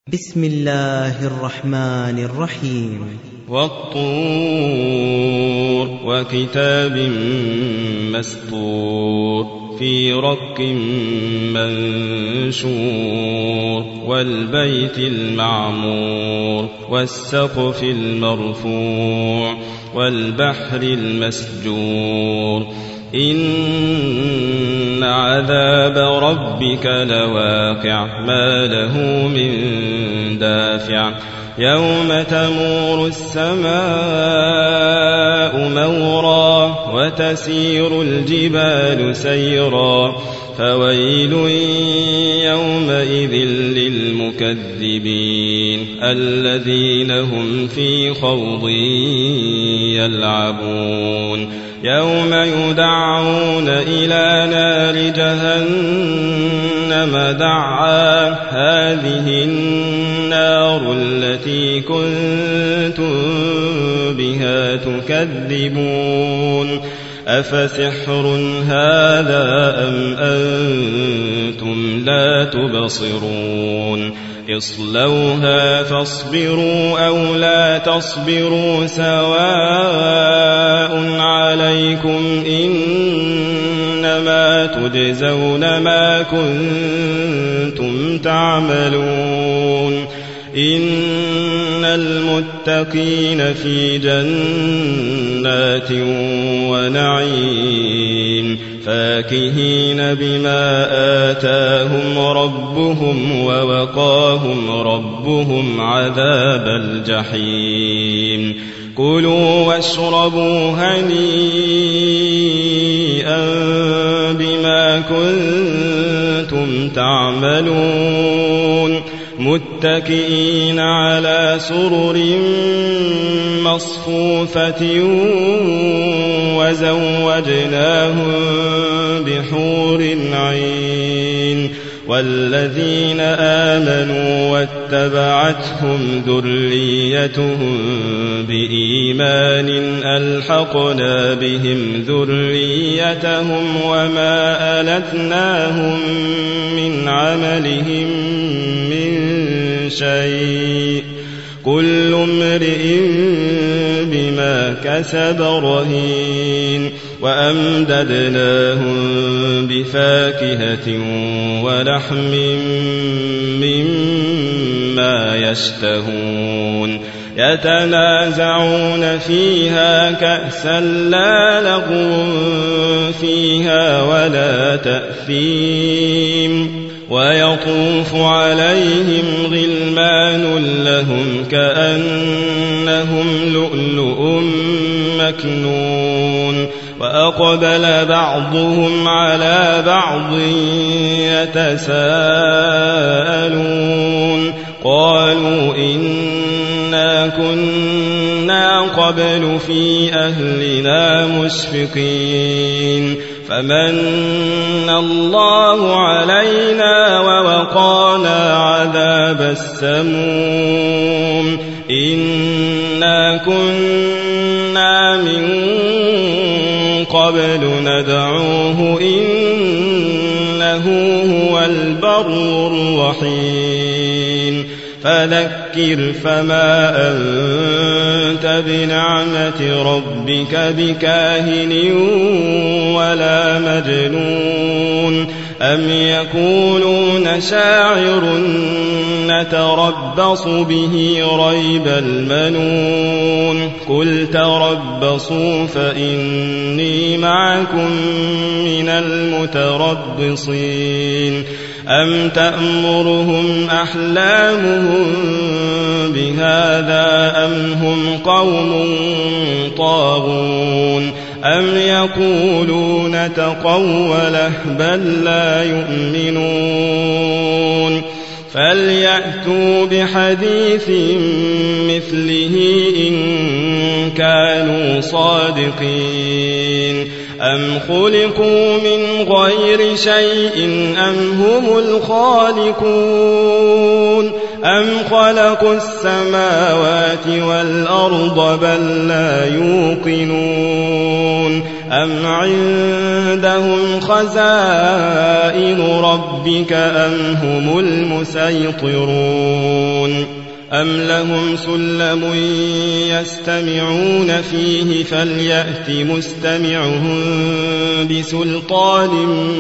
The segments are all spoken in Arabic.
بسم الله الرحمن الرحيم. والطور وكتاب مسطور في رق منشور والبيت المعمور والسقف المرفوع والبحر المسجور إن عذاب ربك لواقع ما له من دافع يوم تمور السماء مورا وتسير الجبال سيرا فويل يومئذ للمكذبين الذين هم في خوض يلعبون يوم يدعون إلى نار جهنم دعا هذه النار التي كنتم بها تكذبون أفسحر هذا أم أنتم لا تبصرون اصلوها فاصبروا أو لا تصبروا سواء عليكم إنما تجزون ما كنتم تعملون إن المتقين في جنات ونعيم فاكهين بما آتاهم ربهم ووقاهم ربهم عذاب الجحيم كلوا واشربوا هنيئا بما كنتم تعملون متكئين على سرر مصفوفة وزوجناهم بحور عين والذين آمنوا واتبعتهم ذريتهم بإيمان ألحقنا بهم ذريتهم وما ألتناهم من عملهم من شيء كل امرئ بما كسب رهين وأمددناهم بفاكهة ولحم مما يشتهون يتنازعون فيها كأسا لا لغو فيها ولا تأثيم ويطوف عليهم غلمان لهم كأنهم لؤلؤ مكنون وأقبل بعضهم على بعض يتساءلون قالوا إنا كنا قبل في أهلنا مشفقين فمن الله علينا ووقانا عذاب السموم إنا كنا من قبل ندعوه إنه هو البر الرحيم فذكر فما أنت بنعمة ربك بكاهن ولا مجنون أم يقولون شاعر نتربص به ريب المنون قل تربصوا فإني معكم من المتربصين أم تأمرهم أحلامهم بهذا أم هم قوم طاغون أم يقولون تقوله بل لا يؤمنون فليأتوا بحديث مثله إن كانوا صادقين أم خلقوا من غير شيء أم هم الخالقون أم خلقوا السماوات والأرض بل لا يوقنون أم عندهم خزائن ربك أم هم المسيطرون أم لهم سلم يستمعون فيه فليأت مستمعهم بسلطان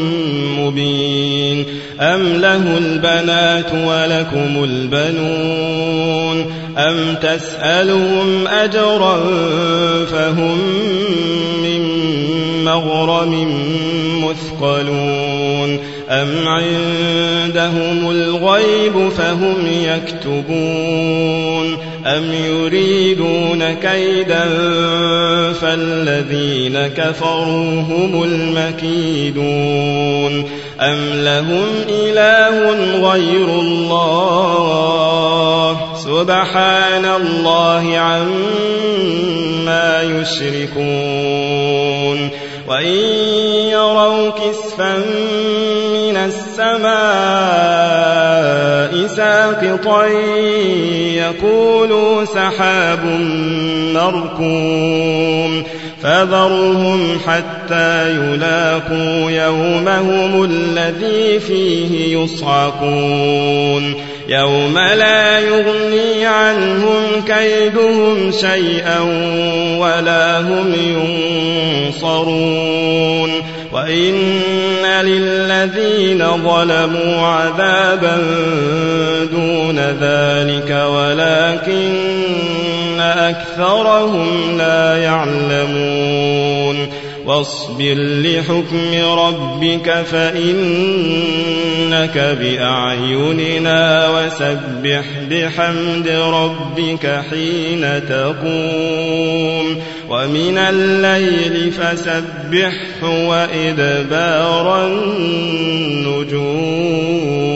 مبين أم له البنات ولكم البنون أم تسألهم أجرا فهم من مغرم مثقلون أم عندهم الغيب فهم يكتبون أم يريدون كيدا فالذين كفروا هم المكيدون أم لهم إله غير الله سبحان الله عما يشركون وإن يروا كسفا من السماء ساقطا يقولوا سحاب مركوم فذرهم حتى يلاقوا يومهم الذي فيه يصعقون يوم لا يغني عنهم كيدهم شيئا ولا هم ينصرون وإن للذين ظلموا عذابا دون ذلك ولكن أكثرهم لا يعلمون واصبر لحكم ربك فإنك بأعيننا وسبح بحمد ربك حين تقوم ومن الليل فسبحه وإدبار النجوم